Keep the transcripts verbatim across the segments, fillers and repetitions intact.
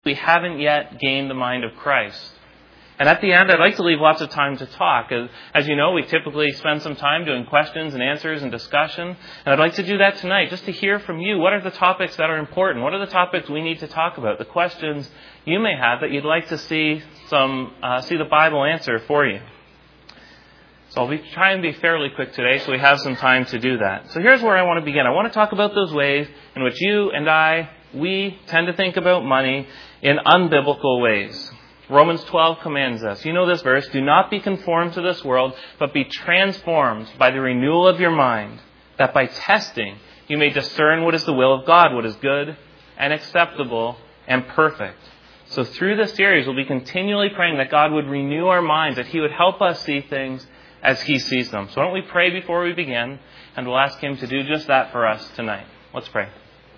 we haven't yet gained the mind of Christ. And at the end, I'd like to leave lots of time to talk. As, as you know, we typically spend some time doing questions and answers and discussion. And I'd like to do that tonight, just to hear from you. What are the topics that are important? What are the topics we need to talk about? The questions you may have that you'd like to see some uh, see the Bible answer for you. So I'll be try and be fairly quick today, so we have some time to do that. So here's where I want to begin. I want to talk about those ways in which you and I, we tend to think about money in unbiblical ways. Romans twelve commands us. You know this verse. Do not be conformed to this world, but be transformed by the renewal of your mind, that by testing you may discern what is the will of God, what is good and acceptable and perfect. So through this series, we'll be continually praying that God would renew our minds, that He would help us see things as He sees them. So why don't we pray before we begin, and we'll ask Him to do just that for us tonight. Let's pray.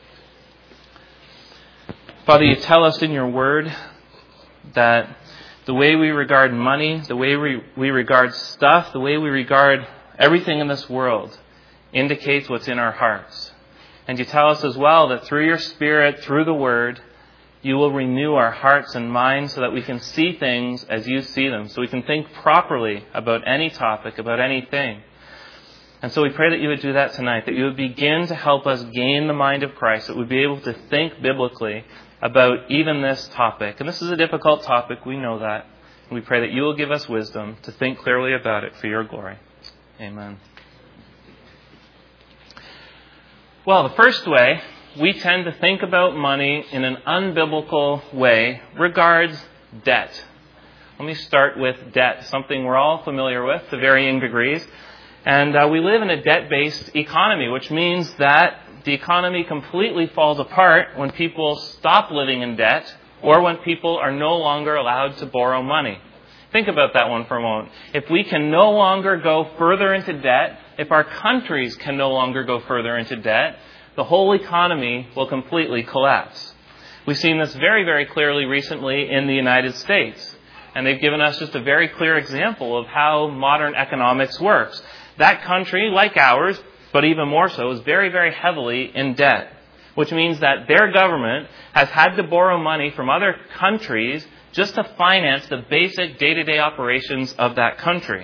Father, you tell us in your word that the way we regard money, the way we, we regard stuff, the way we regard everything in this world indicates what's in our hearts. And you tell us as well that through your Spirit, through the Word, you will renew our hearts and minds so that we can see things as you see them, so we can think properly about any topic, about anything. And so we pray that you would do that tonight, that you would begin to help us gain the mind of Christ, that we'd be able to think biblically about even this topic. And this is a difficult topic, we know that. And we pray that you will give us wisdom to think clearly about it for your glory. Amen. Well, the first way we tend to think about money in an unbiblical way regards debt. Let me start with debt, something we're all familiar with to varying degrees. And uh, we live in a debt-based economy, which means that the economy completely falls apart when people stop living in debt or when people are no longer allowed to borrow money. Think about that one for a moment. If we can no longer go further into debt, if our countries can no longer go further into debt, the whole economy will completely collapse. We've seen this very, very clearly recently in the United States. And they've given us just a very clear example of how modern economics works. That country, like ours, but even more so, is very, very heavily in debt, which means that their government has had to borrow money from other countries just to finance the basic day-to-day operations of that country.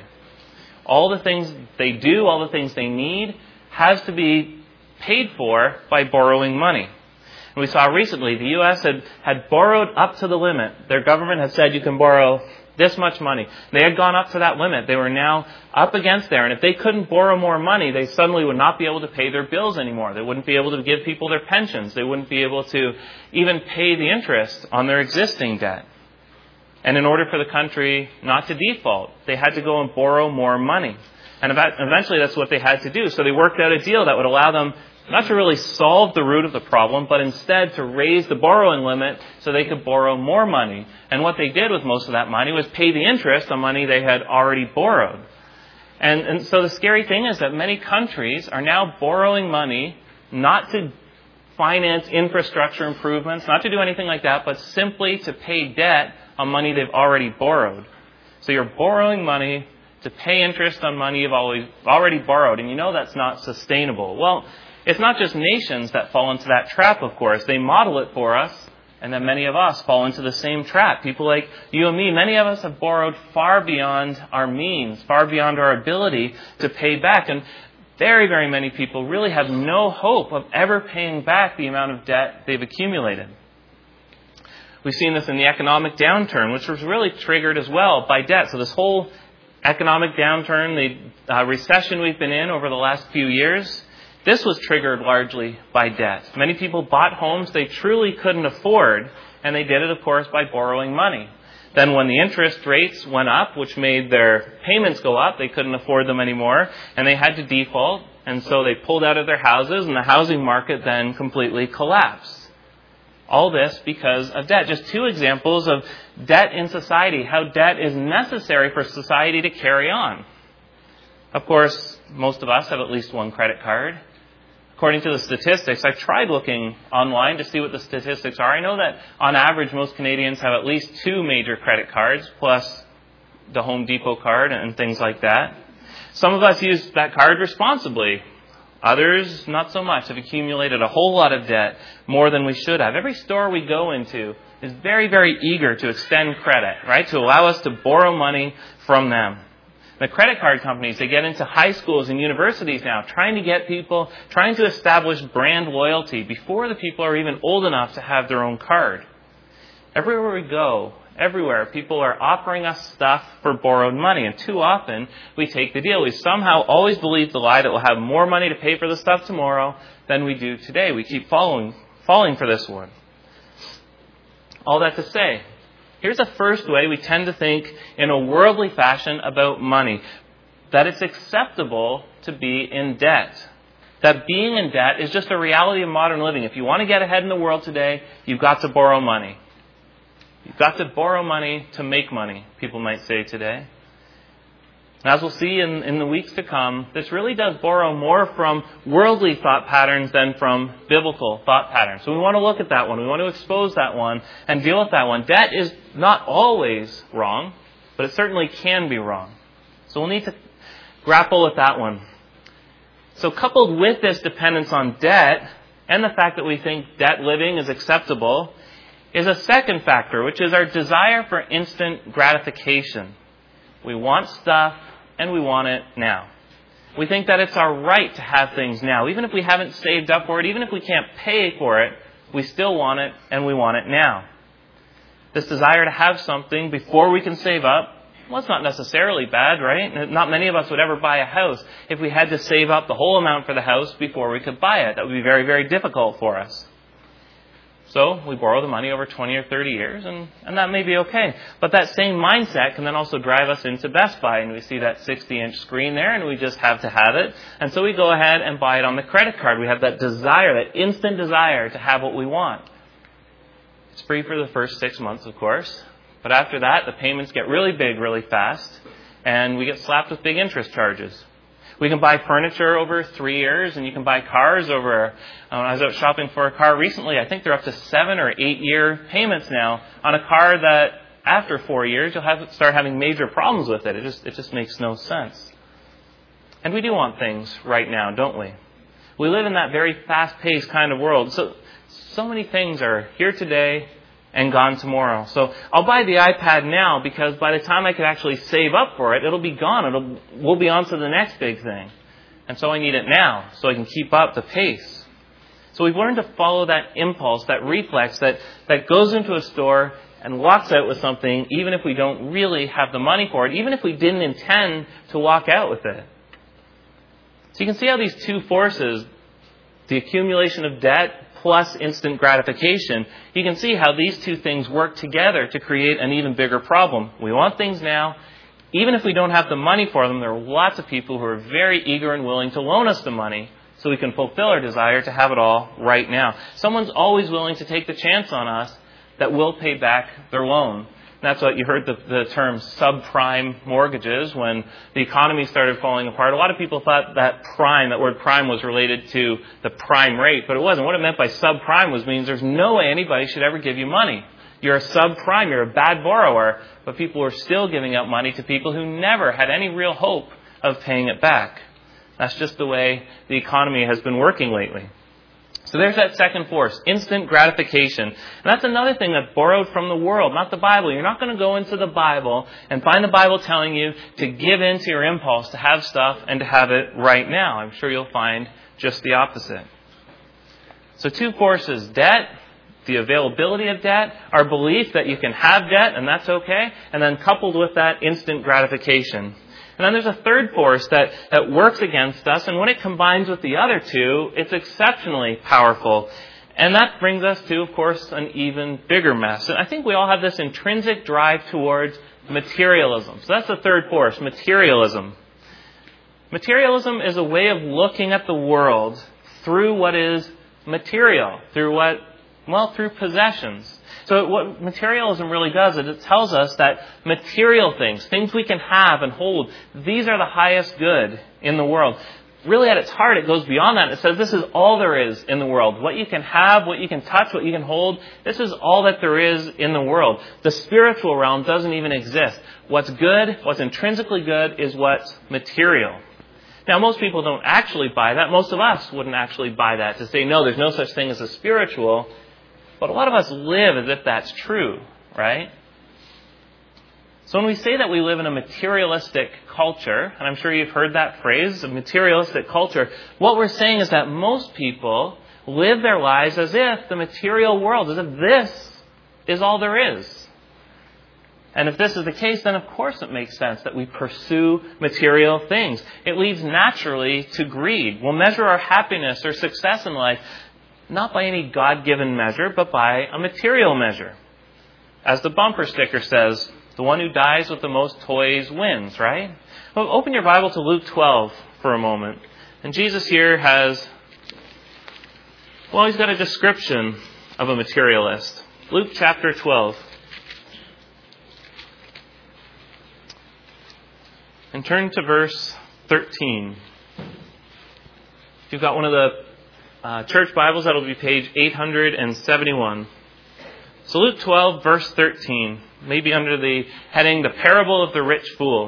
All the things they do, all the things they need, has to be paid for by borrowing money. And we saw recently the U S had, had borrowed up to the limit. Their government had said you can borrow this much money. They had gone up to that limit. They were now up against there. And if they couldn't borrow more money, they suddenly would not be able to pay their bills anymore. They wouldn't be able to give people their pensions. They wouldn't be able to even pay the interest on their existing debt. And in order for the country not to default, they had to go and borrow more money. And eventually that's what they had to do. So they worked out a deal that would allow them not to really solve the root of the problem, but instead to raise the borrowing limit so they could borrow more money. And what they did with most of that money was pay the interest on money they had already borrowed. And, and so the scary thing is that many countries are now borrowing money not to finance infrastructure improvements, not to do anything like that, but simply to pay debt on money they've already borrowed. So you're borrowing money to pay interest on money you've always already borrowed, and you know that's not sustainable. Well, it's not just nations that fall into that trap, of course. They model it for us, and then many of us fall into the same trap. People like you and me, many of us have borrowed far beyond our means, far beyond our ability to pay back. And very, very many people really have no hope of ever paying back the amount of debt they've accumulated. We've seen this in the economic downturn, which was really triggered as well by debt. So this whole economic downturn, the uh, recession we've been in over the last few years, this was triggered largely by debt. Many people bought homes they truly couldn't afford, and they did it, of course, by borrowing money. Then when the interest rates went up, which made their payments go up, they couldn't afford them anymore, and they had to default, and so they pulled out of their houses, and the housing market then completely collapsed. All this because of debt. Just two examples of debt in society, how debt is necessary for society to carry on. Of course, most of us have at least one credit card. According to the statistics, I tried looking online to see what the statistics are. I know that on average, most Canadians have at least two major credit cards, plus the Home Depot card and things like that. Some of us use that card responsibly. Others, not so much, have accumulated a whole lot of debt, more than we should have. Every store we go into is very, very eager to extend credit, right? To allow us to borrow money from them. The credit card companies, they get into high schools and universities now, trying to get people, trying to establish brand loyalty before the people are even old enough to have their own card. Everywhere we go, everywhere, people are offering us stuff for borrowed money. And too often, we take the deal. We somehow always believe the lie that we'll have more money to pay for the stuff tomorrow than we do today. We keep following, falling for this one. All that to say, here's a first way we tend to think in a worldly fashion about money. That it's acceptable to be in debt. That being in debt is just a reality of modern living. If you want to get ahead in the world today, you've got to borrow money. You've got to borrow money to make money, people might say today. And as we'll see in, in the weeks to come, this really does borrow more from worldly thought patterns than from biblical thought patterns. So we want to look at that one. We want to expose that one and deal with that one. Debt is not always wrong, but it certainly can be wrong. So we'll need to grapple with that one. So coupled with this dependence on debt and the fact that we think debt living is acceptable is a second factor, which is our desire for instant gratification. We want stuff and we want it now. We think that it's our right to have things now. Even if we haven't saved up for it, even if we can't pay for it, we still want it and we want it now. This desire to have something before we can save up, well, it's not necessarily bad, right? Not many of us would ever buy a house if we had to save up the whole amount for the house before we could buy it. That would be very, very difficult for us. So we borrow the money over twenty or thirty years, and, and that may be okay. But that same mindset can then also drive us into Best Buy, and we see that sixty-inch screen there, and we just have to have it. And so we go ahead and buy it on the credit card. We have that desire, that instant desire to have what we want. It's free for the first six months, of course. But after that, the payments get really big really fast, and we get slapped with big interest charges. We can buy furniture over three years, and you can buy cars over, uh, I was out shopping for a car recently, I think they're up to seven or eight year payments now on a car that after four years you'll have start having major problems with it. It just, it just makes no sense. And we do want things right now, don't we? We live in that very fast-paced kind of world. So, so many things are here today and gone tomorrow. So I'll buy the iPad now because by the time I can actually save up for it, it'll be gone. It'll, we'll be on to the next big thing. And so I need it now so I can keep up the pace. So we've learned to follow that impulse, that reflex that, that goes into a store and walks out with something even if we don't really have the money for it, even if we didn't intend to walk out with it. So you can see how these two forces, the accumulation of debt plus instant gratification, you can see how these two things work together to create an even bigger problem. We want things now. Even if we don't have the money for them, there are lots of people who are very eager and willing to loan us the money so we can fulfill our desire to have it all right now. Someone's always willing to take the chance on us that we'll pay back their loan. And that's what you heard the, the term subprime mortgages when the economy started falling apart. A lot of people thought that prime, that word prime was related to the prime rate, but it wasn't. What it meant by subprime was means there's no way anybody should ever give you money. You're a subprime, you're a bad borrower, but people were still giving out money to people who never had any real hope of paying it back. That's just the way the economy has been working lately. So there's that second force, instant gratification. And that's another thing that's borrowed from the world, not the Bible. You're not going to go into the Bible and find the Bible telling you to give in to your impulse to have stuff and to have it right now. I'm sure you'll find just the opposite. So two forces, debt, the availability of debt, our belief that you can have debt and that's okay, and then coupled with that, instant gratification. And then there's a third force that, that works against us, and when it combines with the other two, it's exceptionally powerful. And that brings us to, of course, an even bigger mess. And I think we all have this intrinsic drive towards materialism. So that's the third force, materialism. Materialism is a way of looking at the world through what is material, through what, well, through possessions. So what materialism really does is it tells us that material things, things we can have and hold, these are the highest good in the world. Really at its heart, it goes beyond that. It says this is all there is in the world. What you can have, what you can touch, what you can hold, this is all that there is in the world. The spiritual realm doesn't even exist. What's good, what's intrinsically good is what's material. Now, most people don't actually buy that. Most of us wouldn't actually buy that to say, no, there's no such thing as a spiritual. But a lot of us live as if that's true, right? So when we say that we live in a materialistic culture, and I'm sure you've heard that phrase, a materialistic culture, what we're saying is that most people live their lives as if the material world, as if this is all there is. And if this is the case, then of course it makes sense that we pursue material things. It leads naturally to greed. We'll measure our happiness or success in life not by any God-given measure, but by a material measure. As the bumper sticker says, the one who dies with the most toys wins, right? Well, open your Bible to Luke twelve for a moment. And Jesus here has, well, he's got a description of a materialist. Luke chapter twelve. And turn to verse thirteen. If you've got one of the uh, church Bibles, that'll be page eight hundred seventy-one. So Luke twelve, verse thirteen, maybe under the heading, The Parable of the Rich Fool.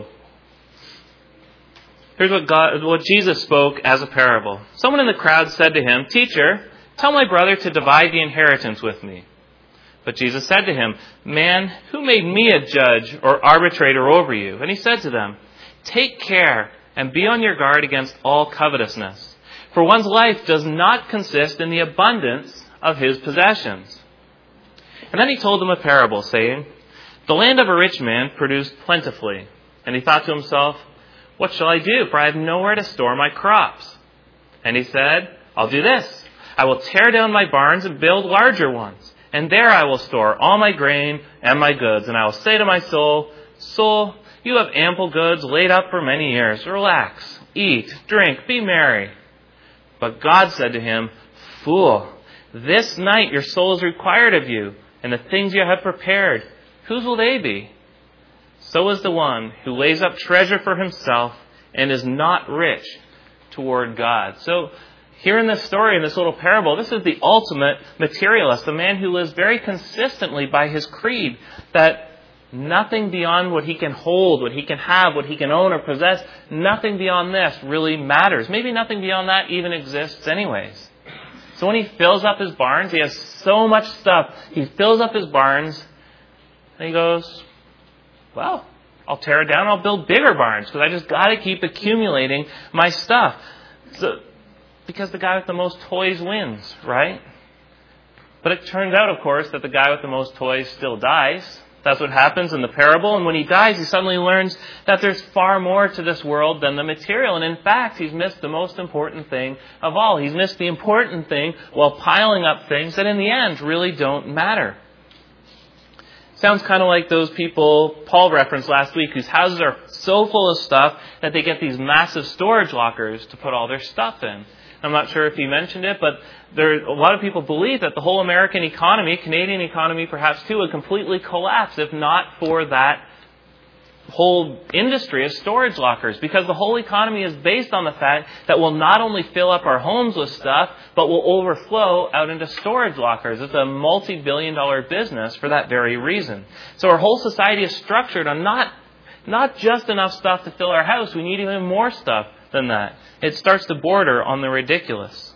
Here's what, God, what Jesus spoke as a parable. Someone in the crowd said to him, "Teacher, tell my brother to divide the inheritance with me." But Jesus said to him, "Man, who made me a judge or arbitrator over you?" And he said to them, "Take care and be on your guard against all covetousness, for one's life does not consist in the abundance of his possessions." And then he told them a parable, saying, "The land of a rich man produced plentifully. And he thought to himself, 'What shall I do? For I have nowhere to store my crops.' And he said, 'I'll do this. I will tear down my barns and build larger ones. And there I will store all my grain and my goods. And I will say to my soul, Soul, you have ample goods laid up for many years. Relax, eat, drink, be merry.' But God said to him, 'Fool, this night your soul is required of you, and the things you have prepared, whose will they be?' So is the one who lays up treasure for himself and is not rich toward God." So here in this story, in this little parable, this is the ultimate materialist, the man who lives very consistently by his creed that nothing beyond what he can hold, what he can have, what he can own or possess, nothing beyond this really matters. Maybe nothing beyond that even exists anyways. So when he fills up his barns, he has so much stuff. He fills up his barns and he goes, well, I'll tear it down. I'll build bigger barns because I just got to keep accumulating my stuff. So, because the guy with the most toys wins, right? But it turns out, of course, that the guy with the most toys still dies. That's what happens in the parable. And when he dies, he suddenly learns that there's far more to this world than the material. And in fact, he's missed the most important thing of all. He's missed the important thing while piling up things that in the end really don't matter. Sounds kind of like those people Paul referenced last week whose houses are so full of stuff that they get these massive storage lockers to put all their stuff in. I'm not sure if he mentioned it, but there a lot of people believe that the whole American economy, Canadian economy perhaps too, would completely collapse if not for that whole industry of storage lockers, because the whole economy is based on the fact that we'll not only fill up our homes with stuff, but will overflow out into storage lockers. It's a multi-billion dollar business for that very reason. So our whole society is structured on not, not just enough stuff to fill our house. We need even more stuff than that. It starts to border on the ridiculous.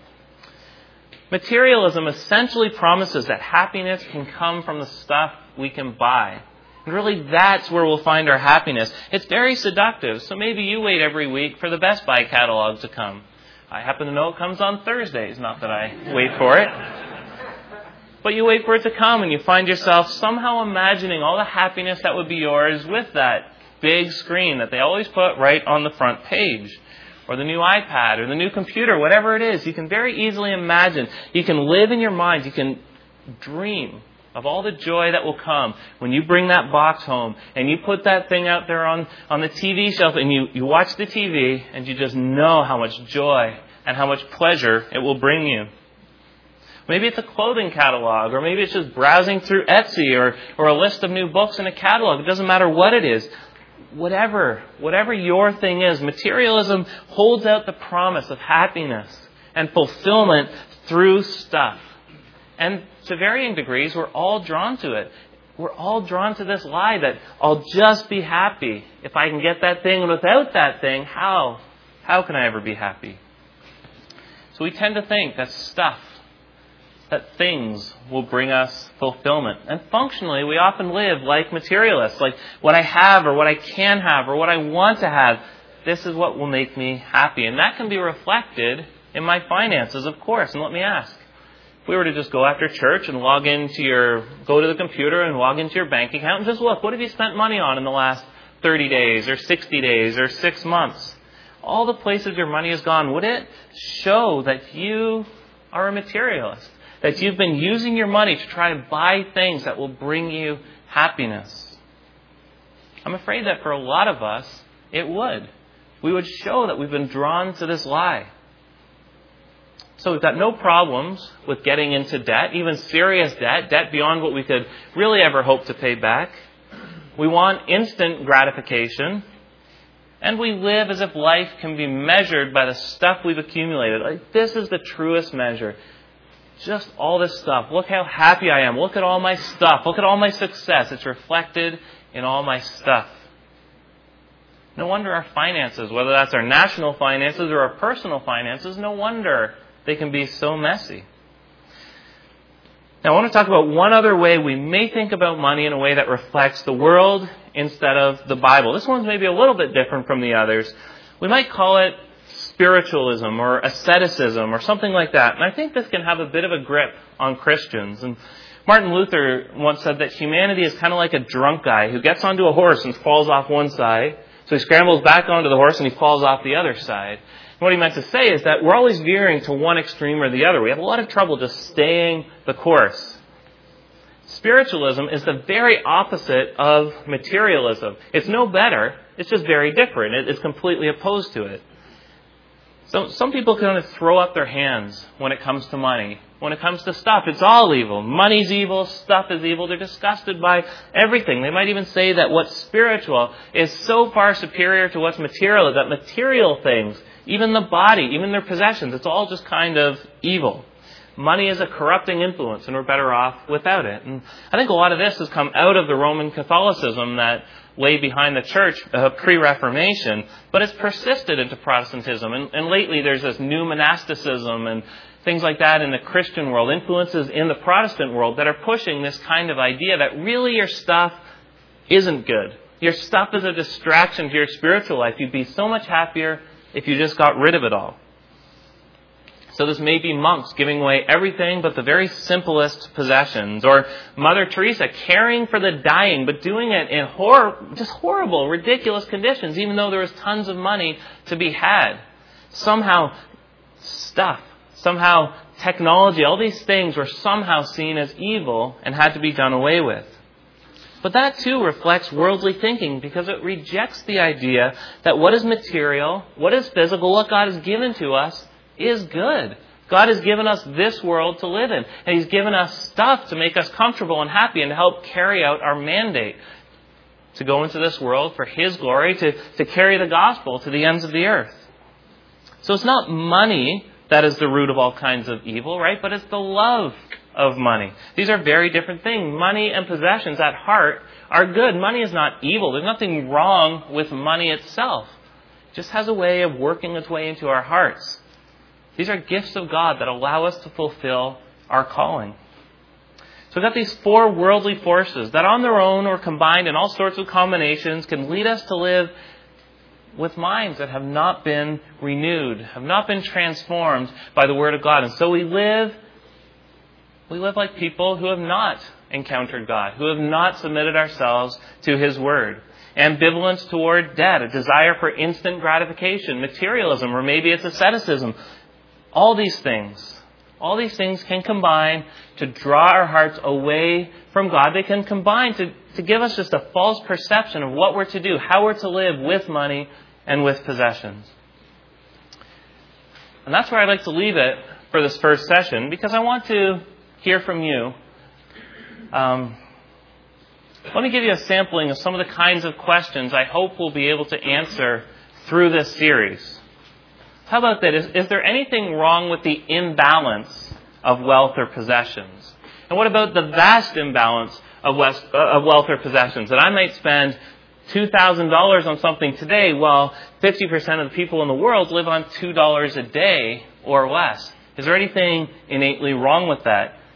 Materialism essentially promises that happiness can come from the stuff we can buy. And really, that's where we'll find our happiness. It's very seductive, so maybe you wait every week for the Best Buy catalog to come. I happen to know it comes on Thursdays, not that I wait for it. But you wait for it to come, and you find yourself somehow imagining all the happiness that would be yours with that big screen that they always put right on the front page, or the new iPad, or the new computer, whatever it is. You can very easily imagine. You can live in your mind. You can dream of all the joy that will come when you bring that box home and you put that thing out there on, on the T V shelf and you, you watch the T V and you just know how much joy and how much pleasure it will bring you. Maybe it's a clothing catalog, or maybe it's just browsing through Etsy, or, or a list of new books in a catalog. It doesn't matter what it is. Whatever, whatever your thing is, materialism holds out the promise of happiness and fulfillment through stuff. And to varying degrees, we're all drawn to it. We're all drawn to this lie that I'll just be happy if I can get that thing, and without that thing, how? How can I ever be happy? So we tend to think that stuff, that things will bring us fulfillment. And functionally, we often live like materialists, like what I have or what I can have or what I want to have. This is what will make me happy. And that can be reflected in my finances, of course. And let me ask, if we were to just go after church and log into your, go to the computer and log into your bank account and just look, what have you spent money on in the last thirty days or sixty days or six months? All the places your money has gone, would it show that you are a materialist? That you've been using your money to try to buy things that will bring you happiness? I'm afraid that for a lot of us, it would. We would show that we've been drawn to this lie. So we've got no problems with getting into debt, even serious debt, debt beyond what we could really ever hope to pay back. We want instant gratification. And we live as if life can be measured by the stuff we've accumulated. Like, this is the truest measure. Just all this stuff. Look how happy I am. Look at all my stuff. Look at all my success. It's reflected in all my stuff. No wonder our finances, whether that's our national finances or our personal finances, no wonder they can be so messy. Now, I want to talk about one other way we may think about money in a way that reflects the world instead of the Bible. This one's maybe a little bit different from the others. We might call it spiritualism or asceticism or something like that. And I think this can have a bit of a grip on Christians. And Martin Luther once said that humanity is kind of like a drunk guy who gets onto a horse and falls off one side. So he scrambles back onto the horse and he falls off the other side. And what he meant to say is that we're always veering to one extreme or the other. We have a lot of trouble just staying the course. Spiritualism is the very opposite of materialism. It's no better. It's just very different. It's completely opposed to it. So some people kind of throw up their hands when it comes to money. When it comes to stuff, it's all evil. Money's evil. Stuff is evil. They're disgusted by everything. They might even say that what's spiritual is so far superior to what's material, that material things, even the body, even their possessions, it's all just kind of evil. Money is a corrupting influence, and we're better off without it. And I think a lot of this has come out of the Roman Catholicism that lay behind the church uh, pre-Reformation, but it's persisted into Protestantism. And, and lately there's this new monasticism and things like that in the Christian world, influences in the Protestant world that are pushing this kind of idea that really your stuff isn't good. Your stuff is a distraction to your spiritual life. You'd be so much happier if you just got rid of it all. So this may be monks giving away everything but the very simplest possessions. Or Mother Teresa caring for the dying, but doing it in hor- just horrible, ridiculous conditions, even though there was tons of money to be had. Somehow, stuff, somehow technology, all these things were somehow seen as evil and had to be done away with. But that too reflects worldly thinking, because it rejects the idea that what is material, what is physical, what God has given to us is good. God has given us this world to live in. And He's given us stuff to make us comfortable and happy and to help carry out our mandate. To go into this world for His glory, to, to carry the gospel to the ends of the earth. So it's not money that is the root of all kinds of evil, right? But it's the love of money. These are very different things. Money and possessions at heart are good. Money is not evil. There's nothing wrong with money itself. It just has a way of working its way into our hearts. These are gifts of God that allow us to fulfill our calling. So we've got these four worldly forces that on their own or combined in all sorts of combinations can lead us to live with minds that have not been renewed, have not been transformed by the Word of God. And so we live, we live like people who have not encountered God, who have not submitted ourselves to His Word. Ambivalence toward debt, a desire for instant gratification, materialism, or maybe it's asceticism. All these things, all these things can combine to draw our hearts away from God. They can combine to, to give us just a false perception of what we're to do, how we're to live with money and with possessions. And that's where I'd like to leave it for this first session, because I want to hear from you. Um, let me give you a sampling of some of the kinds of questions I hope we'll be able to answer through this series. How about that? Is, is there anything wrong with the imbalance of wealth or possessions? And what about the vast imbalance of wealth, uh, of wealth or possessions? That I might spend two thousand dollars on something today while fifty percent of the people in the world live on two dollars a day or less. Is there anything innately wrong with that?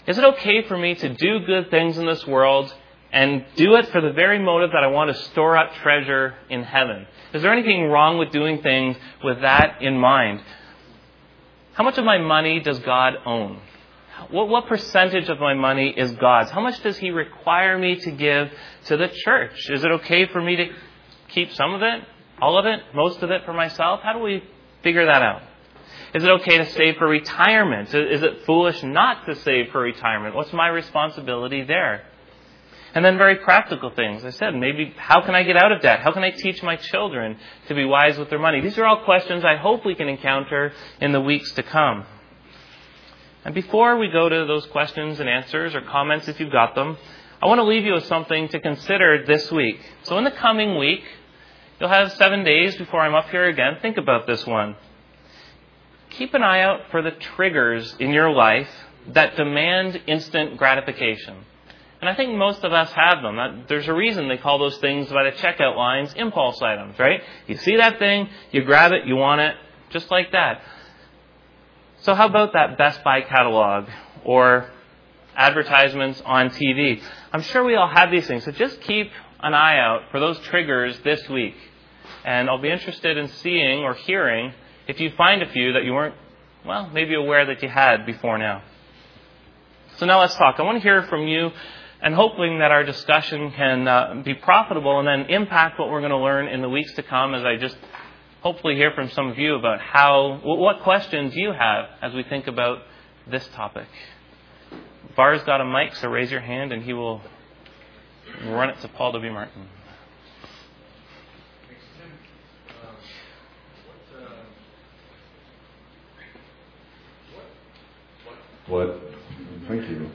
Is it okay for me to do good things in this world and do it for the very motive that I want to store up treasure in heaven? Is there anything wrong with doing things with that in mind? How much of my money does God own? What, what percentage of my money is God's? How much does He require me to give to the church? Is it okay for me to keep some of it, all of it, most of it for myself? How do we figure that out? Is it okay to save for retirement? Is it foolish not to save for retirement? What's my responsibility there? And then very practical things. I said, maybe how can I get out of debt? How can I teach my children to be wise with their money? These are all questions I hope we can encounter in the weeks to come. And before we go to those questions and answers or comments, if you've got them, I want to leave you with something to consider this week. So in the coming week, you'll have seven days before I'm up here again. Think about this one. Keep an eye out for the triggers in your life that demand instant gratification. And I think most of us have them. There's a reason they call those things by the checkout lines impulse items, right? You see that thing, you grab it, you want it, just like that. So how about that Best Buy catalog or advertisements on T V? I'm sure we all have these things, so just keep an eye out for those triggers this week. And I'll be interested in seeing or hearing if you find a few that you weren't, well, maybe aware that you had before now. So now let's talk. I want to hear from you, and hoping that our discussion can uh, be profitable and then impact what we're going to learn in the weeks to come, as I just hopefully hear from some of you about how, what questions you have as we think about this topic. Bar's got a mic, so raise your hand and he will run it to Paul W. Martin. What? Thank you.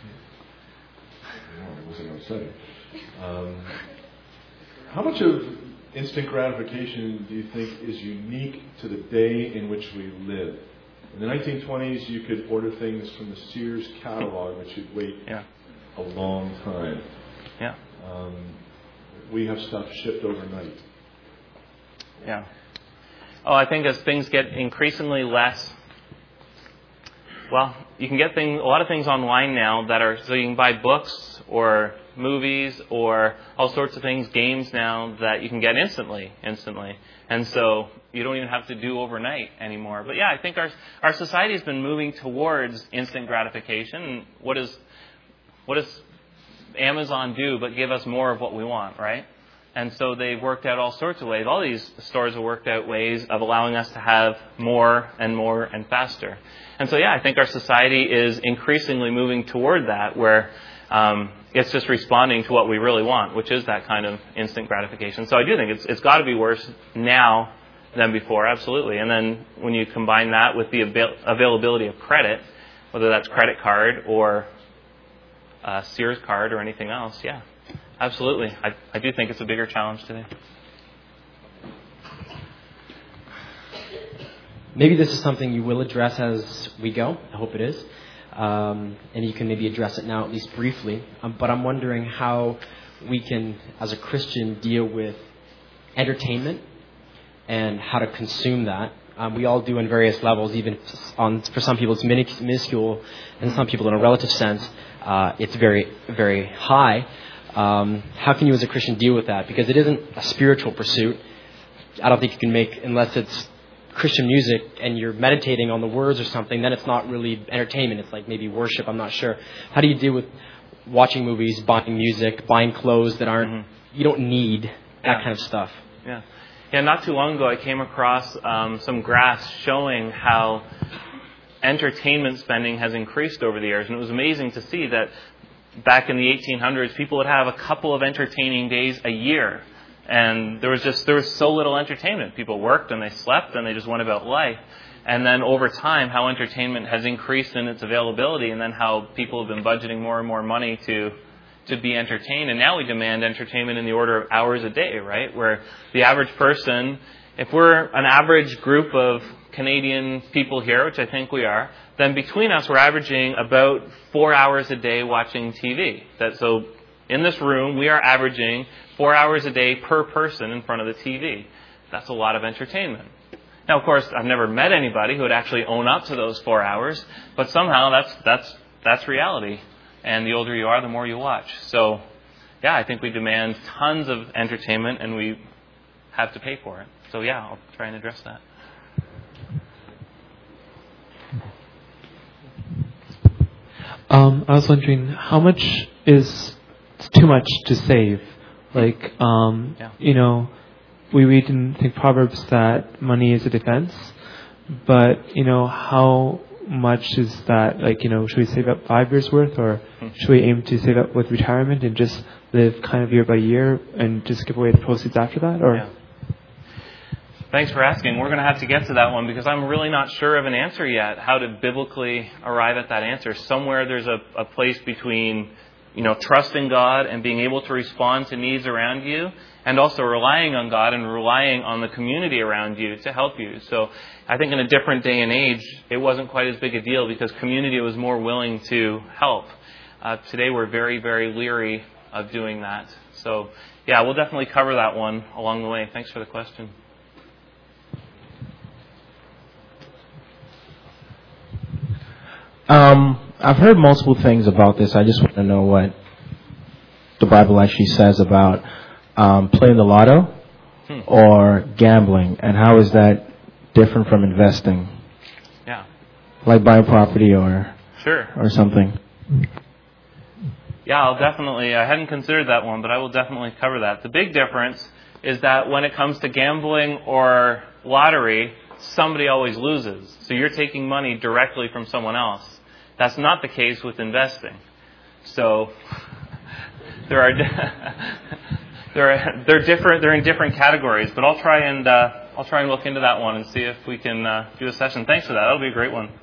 What was I going to say? Um, how much of instant gratification do you think is unique to the day in which we live? In the nineteen twenties, you could order things from the Sears catalog, which you'd wait yeah. a long time. Yeah. Um, we have stuff shipped overnight. Yeah. Oh, I think as things get increasingly less. Well, you can get things, a lot of things online now that are, so you can buy books or movies or all sorts of things, games now that you can get instantly, instantly. And so you don't even have to do overnight anymore. But yeah, I think our our society has been moving towards instant gratification. And what is, what does Amazon do but give us more of what we want, right? And so they've worked out all sorts of ways. All these stores have worked out ways of allowing us to have more and more and faster. And so, yeah, I think our society is increasingly moving toward that, where um, it's just responding to what we really want, which is that kind of instant gratification. So I do think it's it's got to be worse now than before, absolutely. And then when you combine that with the avail- availability of credit, whether that's credit card or uh, Sears card or anything else, yeah. Absolutely. I, I do think it's a bigger challenge today. Maybe this is something you will address as we go. I hope it is. Um, and you can maybe address it now, at least briefly. Um, but I'm wondering how we can, as a Christian, deal with entertainment and how to consume that. Um, we all do in various levels, even on, for some people it's minuscule, and some people in a relative sense, uh, it's very, very high. Um, how can you as a Christian deal with that? Because it isn't a spiritual pursuit. I don't think you can make, unless it's Christian music and you're meditating on the words or something, then it's not really entertainment. It's like maybe worship. I'm not sure. How do you deal with watching movies, buying music, buying clothes that aren't, mm-hmm. you don't need that yeah. kind of stuff? Yeah. Yeah, not too long ago I came across um, some graphs showing how entertainment spending has increased over the years. And it was amazing to see that back in the eighteen hundreds, people would have a couple of entertaining days a year. And there was just, there was so little entertainment. People worked and they slept and they just went about life. And then over time, how entertainment has increased in its availability, and then how people have been budgeting more and more money to to be entertained. And now we demand entertainment in the order of hours a day, right? Where the average person, if we're an average group of Canadian people here, which I think we are, then between us, we're averaging about four hours a day watching T V. That, so in this room, we are averaging four hours a day per person in front of the T V. That's a lot of entertainment. Now, of course, I've never met anybody who would actually own up to those four hours, but somehow that's that's that's reality. And the older you are, the more you watch. So, yeah, I think we demand tons of entertainment, and we have to pay for it. So, yeah, I'll try and address that. Um, I was wondering, how much is too much to save? Like, um, yeah. you know, we read in I think Proverbs that money is a defense, but, you know, how much is that? Like, you know, should we save up five years worth, or should we aim to save up with retirement and just live kind of year by year and just give away the proceeds after that? Or yeah. Thanks for asking. We're going to have to get to that one because I'm really not sure of an answer yet, how to biblically arrive at that answer. Somewhere there's a, a place between, you know, trusting God and being able to respond to needs around you, and also relying on God and relying on the community around you to help you. So I think in a different day and age, it wasn't quite as big a deal because community was more willing to help. Uh, today we're very, very leery of doing that. So, yeah, we'll definitely cover that one along the way. Thanks for the question. Um, I've heard multiple things about this. I just want to know what the Bible actually says about um, playing the lotto hmm. or gambling, and how is that different from investing? Yeah. Like buying property or sure. or something. Yeah, I'll definitely, I hadn't considered that one, but I will definitely cover that. The big difference is that when it comes to gambling or lottery, somebody always loses. So you're taking money directly from someone else. That's not the case with investing. So there are there are they're different. They're in different categories. But I'll try and uh, I'll try and look into that one and see if we can uh, do a session. Thanks for that. That'll be a great one.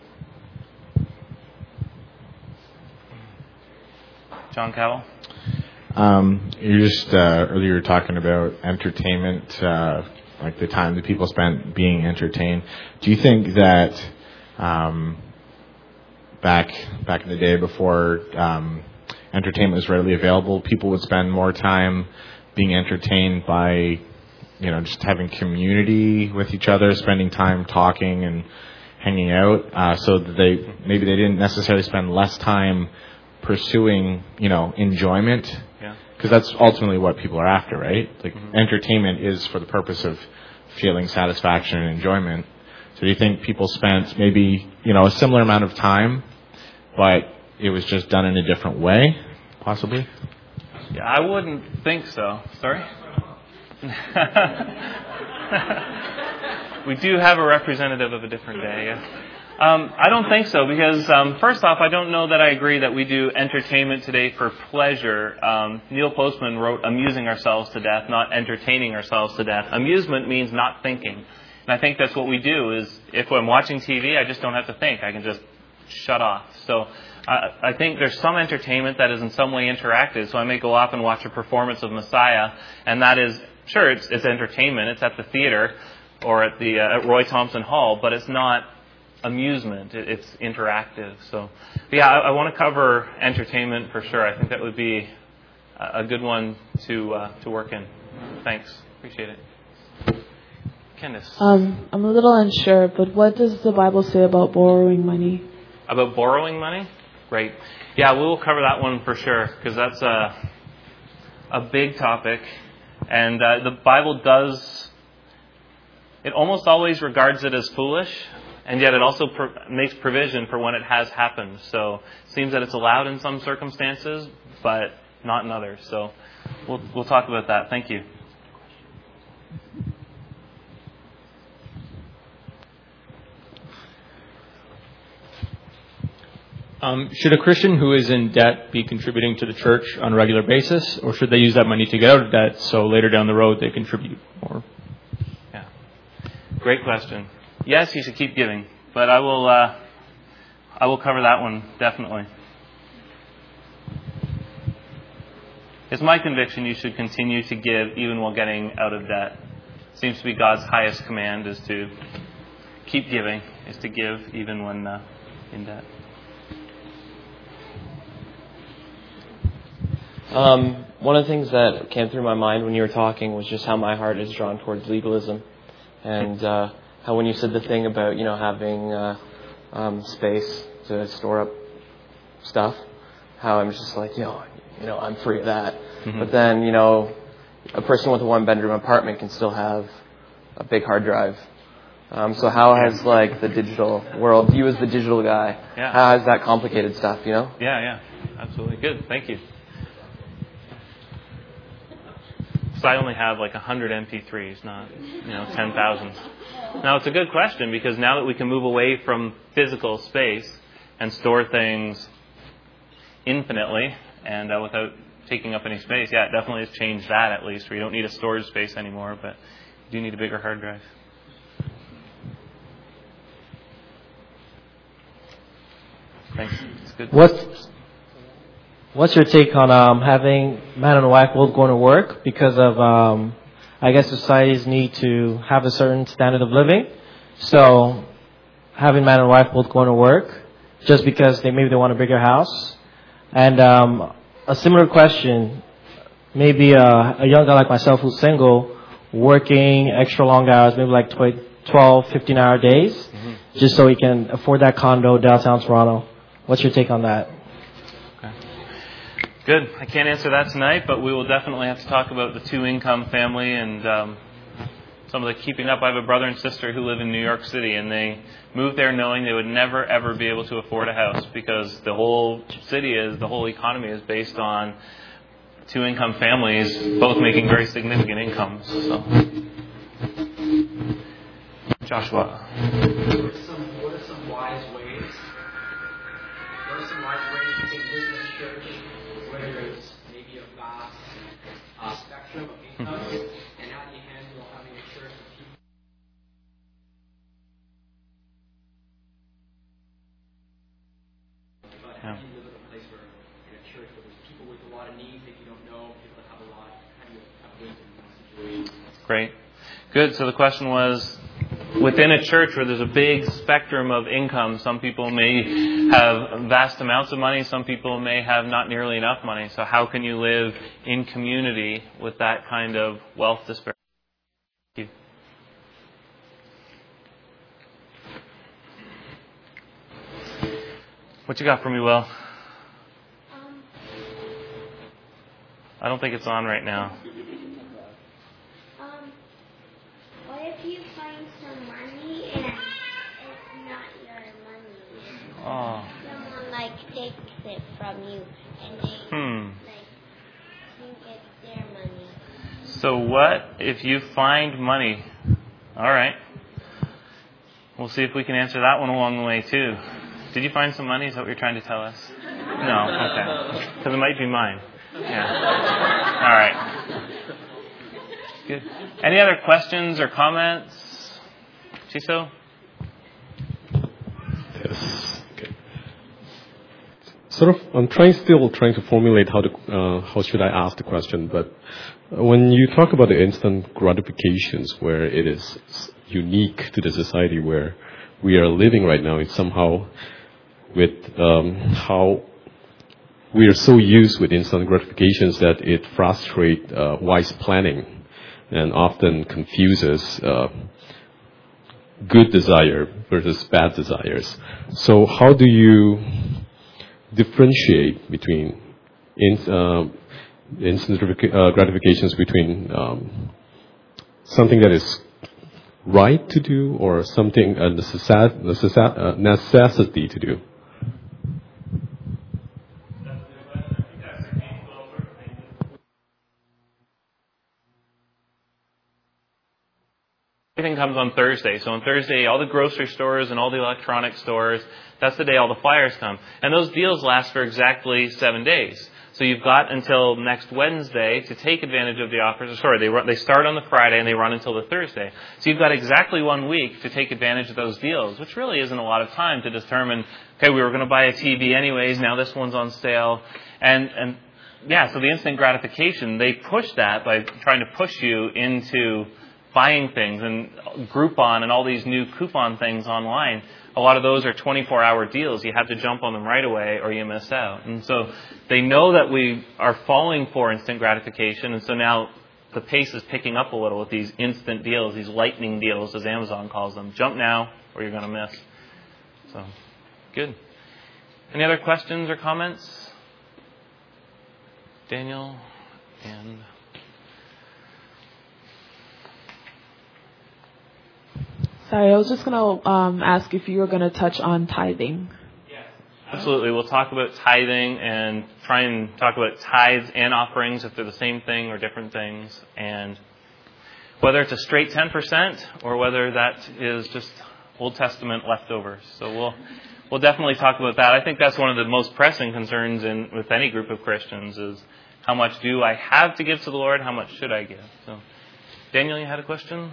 John Cowell. Um, you just uh, earlier you were talking about entertainment, uh, like the time that people spent being entertained. Do you think that um, back back in the day before um, entertainment was readily available, people would spend more time being entertained by, you know, just having community with each other, spending time talking and hanging out, uh, so that they maybe they didn't necessarily spend less time pursuing, you know, enjoyment, because that's ultimately what people are after, right? Like mm-hmm. entertainment is for the purpose of feeling satisfaction and enjoyment. So do you think people spent maybe, you know, a similar amount of time, but it was just done in a different way, possibly? Yeah, I wouldn't think so. Sorry? We do have a representative of a different day, yes. Um, I don't think so because, um, first off, I don't know that I agree that we do entertainment today for pleasure. Um, Neil Postman wrote amusing ourselves to death, not entertaining ourselves to death. Amusement means not thinking. And I think that's what we do is if I'm watching T V, I just don't have to think. I can just shut off. So I, I think there's some entertainment that is in some way interactive. So I may go off and watch a performance of Messiah, and that is, sure, it's, it's entertainment. It's at the theater or at the uh, at Roy Thompson Hall, but it's not amusement. It's interactive. So, yeah, I, I want to cover entertainment for sure. I think that would be a good one to uh, to work in. Thanks. Appreciate it. Candice. Um, I'm a little unsure, but what does the Bible say about borrowing money? About borrowing money? Great. Yeah, we will cover that one for sure, because that's a, a big topic. And uh, the Bible does, it almost always regards it as foolish. And yet it also pro- makes provision for when it has happened. So it seems that it's allowed in some circumstances, but not in others. So we'll we'll talk about that. Thank you. Um, should a Christian who is in debt be contributing to the church on a regular basis, or should they use that money to get out of debt so later down the road they contribute more? Yeah, great question. Yes, you should keep giving, but I will uh, I will cover that one, definitely. It's my conviction you should continue to give even while getting out of debt. It seems to be God's highest command is to keep giving, is to give even when uh, in debt. Um, one of the things that came through my mind when you were talking was just how my heart is drawn towards legalism, and uh, how when you said the thing about, you know, having uh, um, space to store up stuff. How I'm just like, you know, you know, I'm free of that. Mm-hmm. But then, you know, a person with a one-bedroom apartment can still have a big hard drive. Um, so how has, like, the digital world, you as the digital guy, yeah. how has that complicated stuff, you know? Yeah, yeah. Absolutely. Good. Thank you. So I only have like one hundred M P threes, not, you know, ten thousand. Now, it's a good question because now that we can move away from physical space and store things infinitely and uh, without taking up any space, yeah, it definitely has changed that at least, where you don't need a storage space anymore, but you do need a bigger hard drive. Thanks. It's good. What's What's your take on um, having man and wife both going to work because of, um, I guess, society's need to have a certain standard of living? So having man and wife both going to work just because they maybe they want a bigger house. And um, a similar question, maybe a, a young guy like myself who's single, working extra long hours, maybe like twelve, fifteen-hour days, mm-hmm. just so he can afford that condo downtown Toronto. What's your take on that? Good. I can't answer that tonight, but we will definitely have to talk about the two-income family and um, some of the keeping up. I have a brother and sister who live in New York City, and they moved there knowing they would never, ever be able to afford a house because the whole city is, the whole economy is based on two-income families both making very significant incomes. So, Joshua. What are some, what are some wise ways? What are some wise ways you can live in a church where there's maybe a vast uh, spectrum of income, mm-hmm. and how do you handle having a church with people? But how do you live in a place where in a church where there's people with a lot of needs that you don't know, people that have a lot, how do you have wisdom in that situation? Great. Good. So the question was, within a church where there's a big spectrum of income, some people may have vast amounts of money, some people may have not nearly enough money. So how can you live in community with that kind of wealth disparity? Thank you. What you got for me, Will? Um, I don't think it's on right now. Um, what if you find some money and it's not your money? Oh. Someone like takes it from you and they Hmm. like think it's their money. So what if you find money? All right. We'll see if we can answer that one along the way too. Did you find some money? Is that what you're trying to tell us? No. Okay. Because it might be mine. Yeah. All right. Good. Any other questions or comments? Chiso? Yes. Okay. Sort of, I'm trying still trying to formulate how to uh, how should I ask the question. But when you talk about the instant gratifications, where it is unique to the society where we are living right now, it's somehow with um, how we are so used with instant gratifications that it frustrates uh, wise planning and often confuses uh, good desire versus bad desires. So how do you differentiate between in, uh, instant uh, gratifications between um, something that is right to do or something a necess- necess- uh, necessity to do? Everything comes on Thursday. So on Thursday, all the grocery stores and all the electronic stores, that's the day all the flyers come. And those deals last for exactly seven days. So you've got until next Wednesday to take advantage of the offers. Sorry, they run, they start on the Friday and they run until the Thursday. So you've got exactly one week to take advantage of those deals, which really isn't a lot of time to determine, okay, we were going to buy a T V anyways, now this one's on sale. And, and yeah, so the instant gratification, they push that by trying to push you into buying things, and Groupon and all these new coupon things online. A lot of those are twenty-four hour deals. You have to jump on them right away or you miss out. And so they know that we are falling for instant gratification, and so now the pace is picking up a little with these instant deals, these lightning deals, as Amazon calls them. Jump now or you're going to miss. So, good. Any other questions or comments? Daniel and... Sorry, I was just going to um, ask if you were going to touch on tithing. Absolutely. We'll talk about tithing and try and talk about tithes and offerings, if they're the same thing or different things, and whether it's a straight ten percent or whether that is just Old Testament leftovers. So we'll we'll definitely talk about that. I think that's one of the most pressing concerns in with any group of Christians is how much do I have to give to the Lord? How much should I give? So, Daniel, you had a question?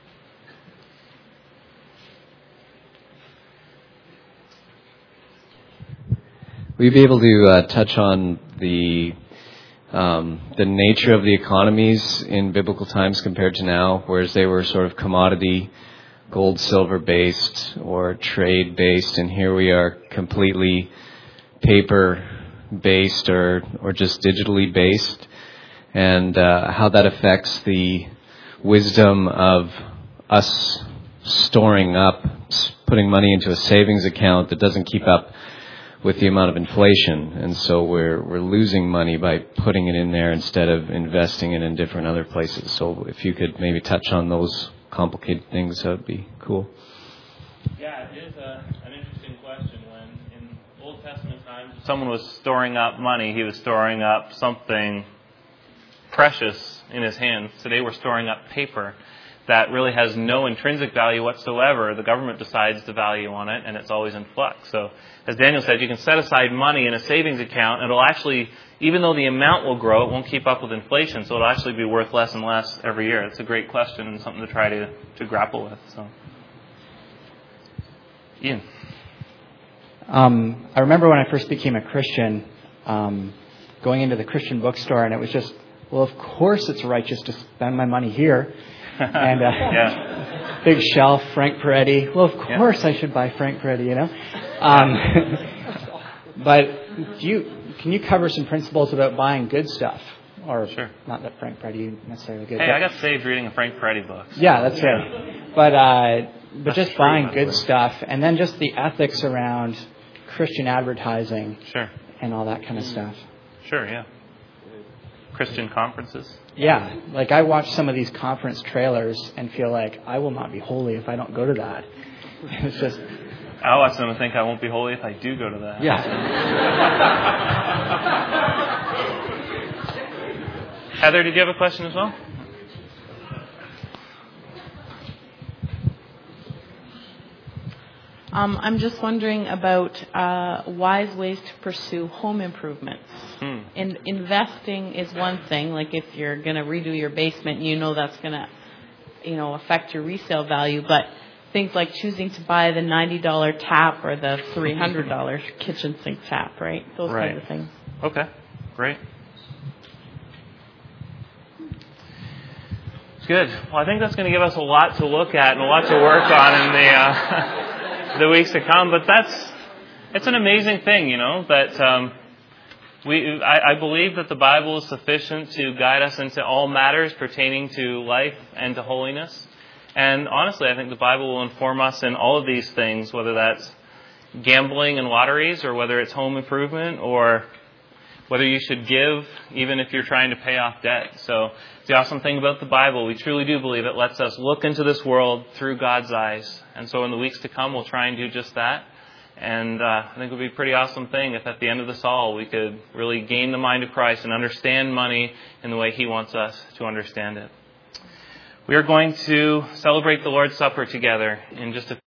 Will you be able to uh, touch on the um, the nature of the economies in biblical times compared to now, whereas they were sort of commodity, gold, silver based or trade based, and here we are completely paper based or or just digitally based, and uh, how that affects the wisdom of us storing up, putting money into a savings account that doesn't keep up with the amount of inflation, and so we're we're losing money by putting it in there instead of investing it in different other places. So if you could maybe touch on those complicated things, that would be cool. Yeah, it is a, an interesting question. When in Old Testament times, someone was storing up money, he was storing up something precious in his hands. Today we're storing up paper that really has no intrinsic value whatsoever. The government decides the value on it, and it's always in flux. So, as Daniel said, you can set aside money in a savings account, and it'll actually, even though the amount will grow, it won't keep up with inflation, so it'll actually be worth less and less every year. It's a great question and something to try to, to grapple with. So, Ian. Um, I remember when I first became a Christian, um, going into the Christian bookstore, and it was just, well, of course it's righteous to spend my money here. and uh, yeah. big shelf, Frank Peretti. Well, of course yeah. I should buy Frank Peretti, you know. Um, but do you can you cover some principles about buying good stuff, or sure. not that Frank Peretti necessarily good? Hey, but, I got saved reading a Frank Peretti book. So. Yeah, that's right. But uh, but that's just true, buying good stuff, and then just the ethics around Christian advertising, sure, and all that kind of stuff. Sure, yeah. Christian conferences. Yeah, like I watch some of these conference trailers and feel like I will not be holy if I don't go to that. It's just. I watch them and think I won't be holy if I do go to that. Yeah. Heather, did you have a question as well? Um, I'm just wondering about uh, wise ways to pursue home improvements. Hmm. In, investing is one thing. Like if you're going to redo your basement, you know that's going to, you know, affect your resale value. But things like choosing to buy the ninety dollars tap or the three hundred dollars kitchen sink tap, right? Those right. kinds of things. Okay, great. Good. Well, I think that's going to give us a lot to look at and a lot to work on in the. Uh, the weeks to come, but that's it's an amazing thing, you know, that um, we I, I believe that the Bible is sufficient to guide us into all matters pertaining to life and to holiness. And honestly, I think the Bible will inform us in all of these things, whether that's gambling and lotteries or whether it's home improvement or whether you should give even if you're trying to pay off debt. So the awesome thing about the Bible, we truly do believe it lets us look into this world through God's eyes. And so in the weeks to come, we'll try and do just that. And uh, I think it would be a pretty awesome thing if at the end of this all, we could really gain the mind of Christ and understand money in the way He wants us to understand it. We are going to celebrate the Lord's Supper together in just a